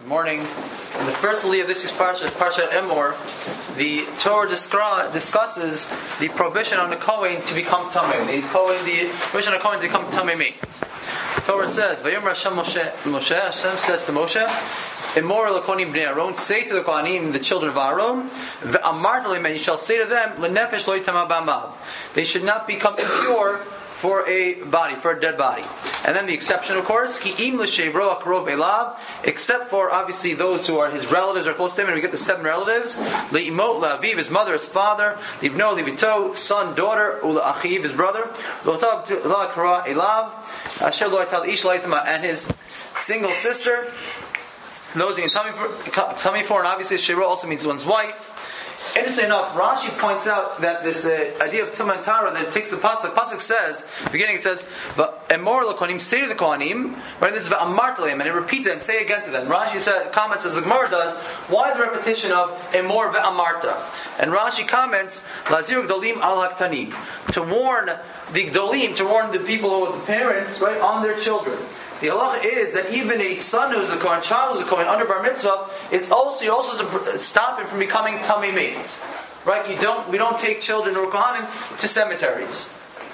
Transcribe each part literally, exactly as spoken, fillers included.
Good morning. In the first aliyah of this week's parsha, Parshat Emor, the Torah descri- discusses the prohibition on the Kohen to become Tameh. The Kohen, the prohibition on the Kohen to become Tameh meat. The Torah says, "Vayomer Hashem Moshe, Moshe Hashem says to Moshe, Emor l'kohanim bnei Aaron, say to the Kohanim, the children of Aaron, ve'amart lehem, and you shall say to them, lenefesh lo yitama b'amav. They should not become impure for a body, for a dead body." And then the exception, of course, Ki'im l'shevro akrov elav, except for obviously those who are his relatives or close to him, and we get the seven relatives: le'imot la'aviv, his mother, his father; livno livito, son, daughter; ula'achiv, his brother; lo'tav la'akra elav, asher lo yatal ish la'itama, and his single sister. Those he can tummy for, tummy for, and obviously shevro also means one's wife. Interesting enough, Rashi points out that this uh, idea of Tumah and Tara that takes the pasuk. Pasuk says, beginning it says, "Emor l'kohanim, say to the Kohanim." Right, this is v'amart lehem, and it repeats it and say again to them. Rashi says, comments as the Gemara does, why the repetition of Emor ve'amarta? And Rashi comments, "Lazir gdolim al haktanim," to warn the gdolim, to warn the people, the parents, right, on their children. The halacha is that even a son who's a Kohen, child who's a Kohen under bar mitzvah, is also you also to stop him from becoming tamei meat. Right? You don't we don't take children or Kohanim to cemeteries.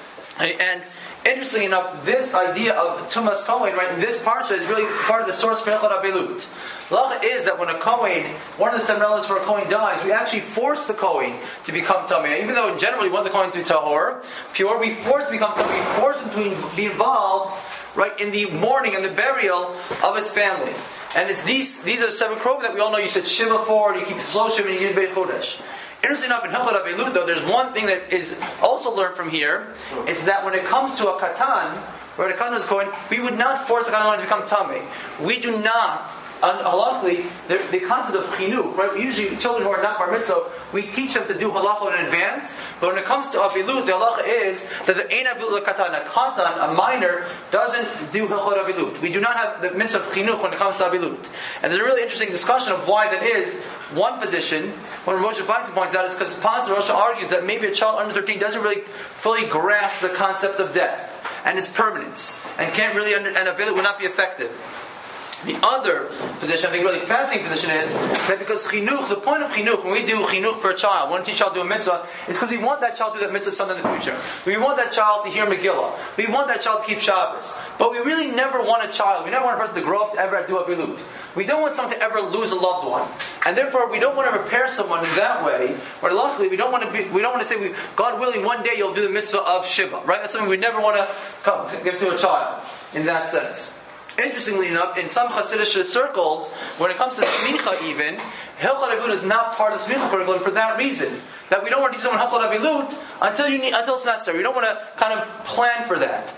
And interestingly enough, this idea of Tumas Kohen, right, in this parsha is really part of the source for Hilchot Abelut. The halacha is that when a Kohen, one of the seven relatives for a Kohen dies, we actually force the Kohen to become tamei. Even though generally we want the Kohen to be tahor, pure, we force him to become tamei. We force him to be involved, right, in the mourning and the burial of his family. And it's these these are the seven krovim that we all know. You said Shiva for, you keep Shloshim, and you get Beit Chodesh. Interesting enough, in Hilchot Abelut, though, there's one thing that is also learned from here. It's that when it comes to a katan, where a katan is going, we would not force a katan to become tamei. We do not. And halachically, the, the concept of chinuch, right? Usually, children who are not bar mitzvah, we teach them to do halacha in advance. But when it comes to avilut, the halacha is that the ein avilut katan, a katan, a minor, doesn't do hilchot avilut. We do not have the mitzvah of chinuch when it comes to avilut. And there's a really interesting discussion of why that is. One position, when Moshe Feinstein points out, is because Pastor Rosh argues that maybe a child under thirteen doesn't really fully grasp the concept of death and its permanence, and can't really under, and avilut will not be effective. The other position, I think, really fascinating position is that because chinuch, the point of chinuch, when we do chinuch for a child, when we teach a child to do a mitzvah, is because we want that child to do that mitzvah sometime in the future. We want that child to hear Megillah. We want that child to keep Shabbos. But we really never want a child, we never want a person to grow up to ever do avilut. We don't want someone to ever lose a loved one. And therefore, we don't want to prepare someone in that way, or luckily, we don't want to be, we don't want to say, we, God willing, one day you'll do the mitzvah of Shiva, right? That's something we never want to come, give to a child, in that sense. Interestingly enough, in some Hasidic circles, when it comes to smicha even, Hilchot Avilut is not part of the smicha curriculum for that reason. That we don't want to teach someone Hilchot Avilut until you need, until it's necessary. We don't want to kind of plan for that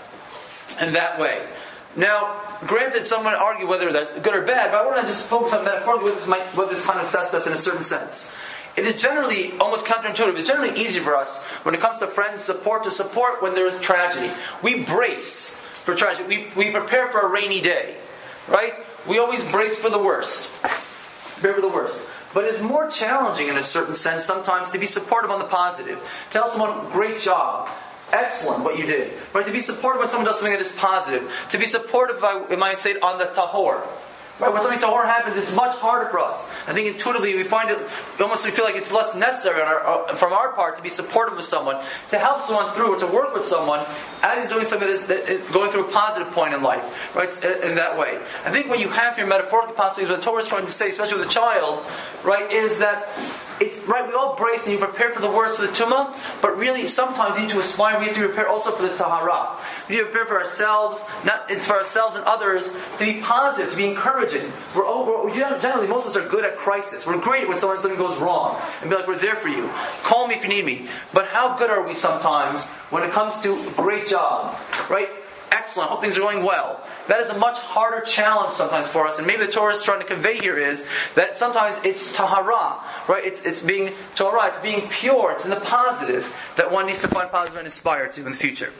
in that way. Now, granted, someone argue whether that's good or bad, but I want to just focus on metaphorically what this might, what this kind of says to us in a certain sense. It is generally almost counterintuitive. It's generally easy for us when it comes to friends support to support when there is tragedy. We brace for tragedy. We, we prepare for a rainy day, right? We always brace for the worst. Prepare for the worst. But it's more challenging in a certain sense sometimes to be supportive on the positive. Tell someone, great job. Excellent what you did. Right? To be supportive when someone does something that is positive. To be supportive, I might say, on the tahor. Right? When something tahor happens, it's much harder for us. I think intuitively we find it, almost we feel like it's less necessary on our, uh, from our part to be supportive of someone, to help someone through, or to work with someone as he's doing something that is, that is going through a positive point in life. Right? In that way. I think what you have here metaphorically, possibly, what the Torah is trying to say, especially with a child, right, is that it's right, we all brace and you prepare for the worst for the tumah, but really sometimes you need to aspire, we have to prepare also for the tahara. We need to prepare for ourselves, not it's for ourselves and others, to be positive, to be encouraging. We're, all, we're generally, most of us are good at crisis. We're great when something, something goes wrong and be like, we're there for you. Call me if you need me. But how good are we sometimes when it comes to great job, right? Excellent, hope things are going well. That is a much harder challenge sometimes for us, and maybe the Torah is trying to convey here is that sometimes it's tahara, right? It's it's being Torah, it's being pure, it's in the positive that one needs to find positive and inspire to in the future.